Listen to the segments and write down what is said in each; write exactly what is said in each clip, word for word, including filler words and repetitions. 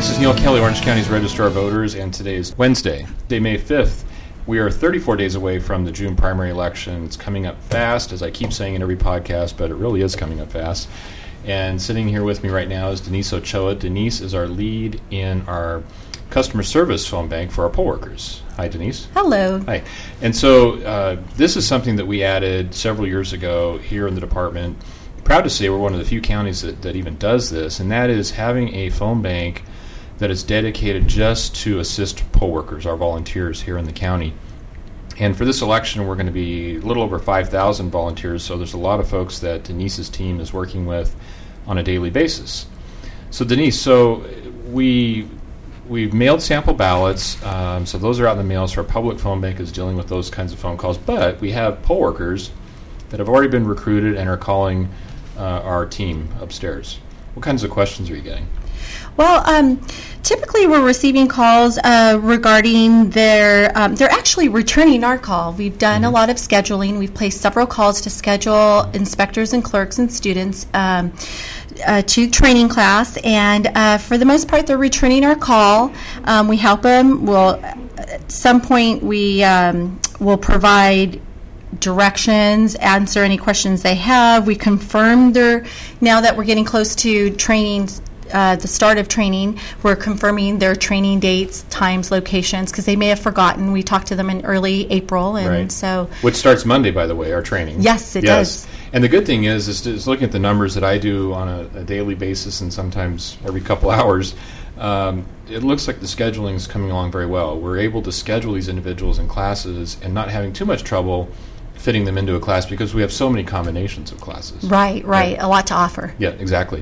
this is Neil Kelly, Orange County's Registrar of Voters, and today is Wednesday, day May fifth. We are thirty-four days away from the June primary election. It's coming up fast, as I keep saying in every podcast, but it really is coming up fast. And sitting here with me right now is Denise Ochoa. Denise is our lead in our customer service phone bank for our poll workers. Hi, Denise. Hello. Hi. And so uh, this is something that we added several years ago here in the department. Proud to say we're one of the few counties that, that even does this, and that is having a phone bank that is dedicated just to assist poll workers, our volunteers here in the county. And for this election, we're going to be a little over five thousand volunteers, so there's a lot of folks that Denise's team is working with on a daily basis. So Denise, so we, we've mailed sample ballots, um, so those are out in the mail, so our public phone bank is dealing with those kinds of phone calls, but we have poll workers that have already been recruited and are calling uh, our team upstairs. What kinds of questions are you getting? Well, um, typically we're receiving calls uh, regarding their, um, they're actually returning our call. We've done mm-hmm. a lot of scheduling. We've placed several calls to schedule inspectors and clerks and students um, uh, to training class, and uh, for the most part they're returning our call. Um, we help them. We'll, at some point we um, will provide directions, answer any questions they have. We confirm their, now that we're getting close to training, uh, the start of training, we're confirming their training dates, times, locations, because they may have forgotten. We talked to them in early April, and right. so... Which starts Monday, by the way, our training. Yes, it yes. does. And the good thing is, is, is looking at the numbers that I do on a, a daily basis and sometimes every couple hours, um, it looks like the scheduling is coming along very well. We're able to schedule these individuals in classes and not having too much trouble fitting them into a class because we have so many combinations of classes. Right, right. Yeah. A lot to offer. Yeah, exactly.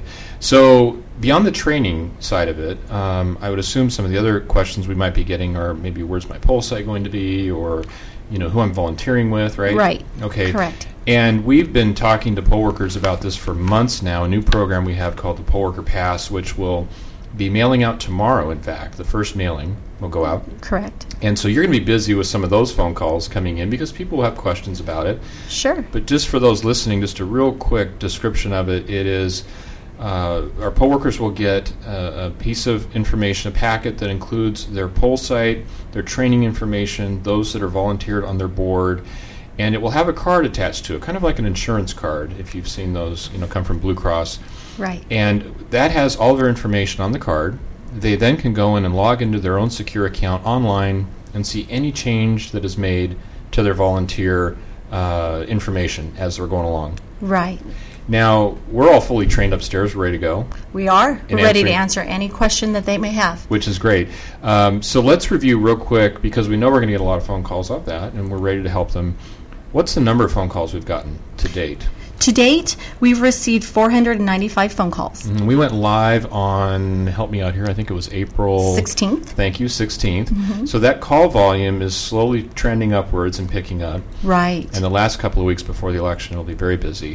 So beyond the training side of it, um, I would assume some of the other questions we might be getting are maybe where's my poll site going to be, or you know who I'm volunteering with, right? Right. Okay. Correct. And we've been talking to poll workers about this for months now, a new program we have called the Poll Worker Pass, which will be mailing out tomorrow, in fact. The first mailing will go out. Correct. And so you're going to be busy with some of those phone calls coming in because people will have questions about it. Sure. But just for those listening, just a real quick description of it, it is uh, our poll workers will get a, a piece of information, a packet that includes their poll site, their training information, those that are volunteered on their board, and it will have a card attached to it, kind of like an insurance card, if you've seen those, you know, come from Blue Cross. Right. And that has all their information on the card. They then can go in and log into their own secure account online and see any change that is made to their volunteer uh, information as they're going along. Right. Now, we're all fully trained upstairs, ready to go. We are. We're ready to answering, answer any question that they may have. Which is great. Um, so let's review real quick, because we know we're going to get a lot of phone calls off that, and we're ready to help them. What's the number of phone calls we've gotten to date? To date, we've received four hundred ninety-five phone calls. Mm-hmm. We went live on, help me out here, I think it was April sixteenth. Thank you, sixteenth. Mm-hmm. So that call volume is slowly trending upwards and picking up. Right. And the last couple of weeks before the election, it'll be very busy.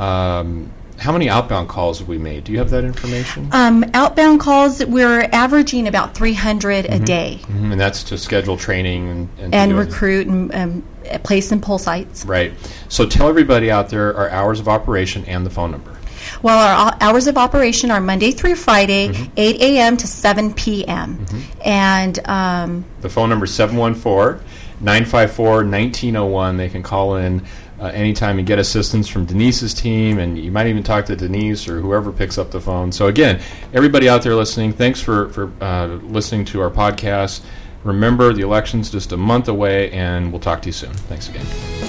Um, how many outbound calls have we made? Do you have that information? Um, outbound calls, we're averaging about three hundred mm-hmm. a day. Mm-hmm. And that's to schedule training and, and, and to recruit and um, place in poll sites. Right. So tell everybody out there our hours of operation and the phone number. Well, our hours of operation are Monday through Friday, mm-hmm. eight a.m. to seven p.m. Mm-hmm. And um, the phone number is seven one four, nine five four, one nine zero one. They can call in uh, anytime and get assistance from Denise's team, and you might even talk to Denise or whoever picks up the phone. So again, everybody out there listening, thanks for, for uh, listening to our podcast. Remember, the election's just a month away, and we'll talk to you soon. Thanks again.